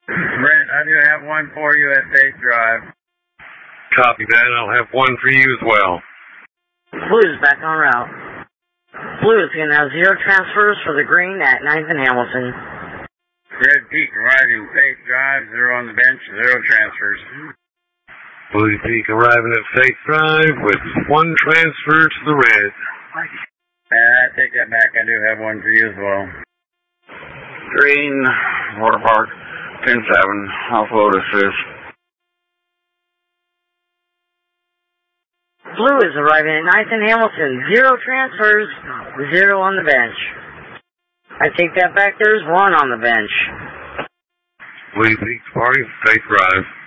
Brent, I do have one for you at Faith Drive. Copy that. I'll have one for you as well. Blue's back en route. Blue is going to have 0 transfers for the green at 9th and Hamilton. Red Peak arriving Faith Drive, 0 on the bench, 0 transfers. Blue Peak arriving at Faith Drive with 1 transfer to the red. I take that back. I do have one for you as well. Green, Water Park, 10-7, offload assist. Blue is arriving at 9th and Hamilton. 0 transfers, 0 on the bench. I take that back. There's 1 on the bench. Blue Peak party, Faith Drive.